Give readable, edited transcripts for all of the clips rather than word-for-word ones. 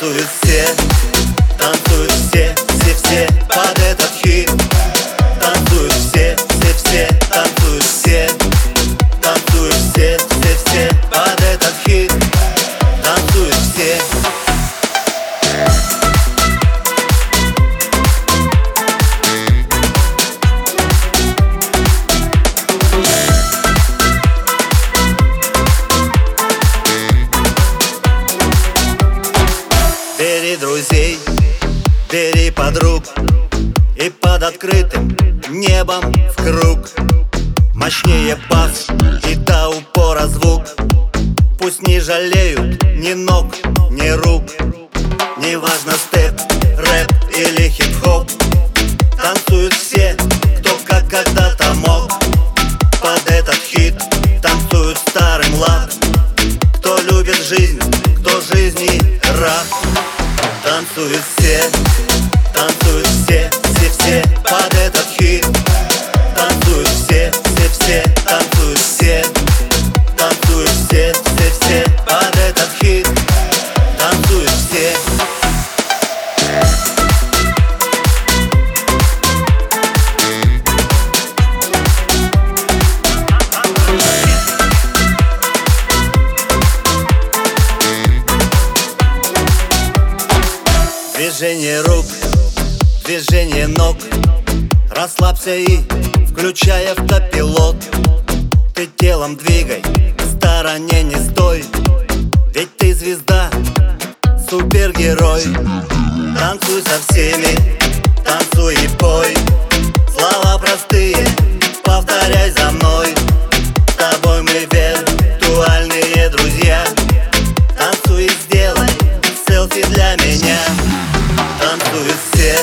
Танцуют все под этот хит. Танцуют все, танцуют все. Танцуют все под этот хит. Танцуют все. Бери друзей, бери подруг, и под открытым небом в круг. Мощнее бас и до упора звук. Пусть не жалеют ни ног, ни рук. Неважно степ, рэп или хип-хоп. Танцуют все, кто как когда-то мог. Под этот хит танцуют старый млад. Кто любит жизнь, кто жизни рад. Танцуют все под этот хит. Танцуют все, танцуют все. Танцуют все под этот хит. Танцуют все. Движение рук, движение ног. Расслабься и включай автопилот. Ты телом двигай, в стороне не стой. Ведь ты звезда, супергерой. Танцуй со всеми, танцуй и пой. Слова простые, повторяй за мной. С тобой мы виртуальные друзья. Танцуй и сделай селфи для меня. Танцуют все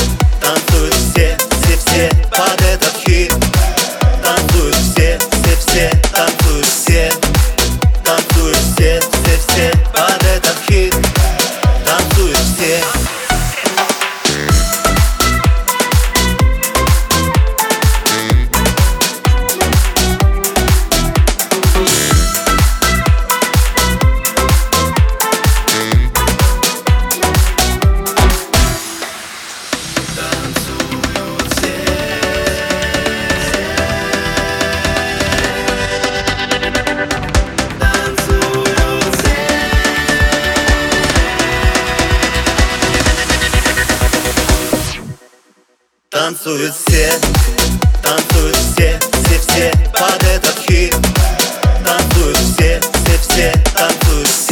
под этот хит. Танцуют все, танцуют все. Танцуют все под этот хит. Танцуют все. Танцуют все под этот хит. Танцуют все, танцуют все.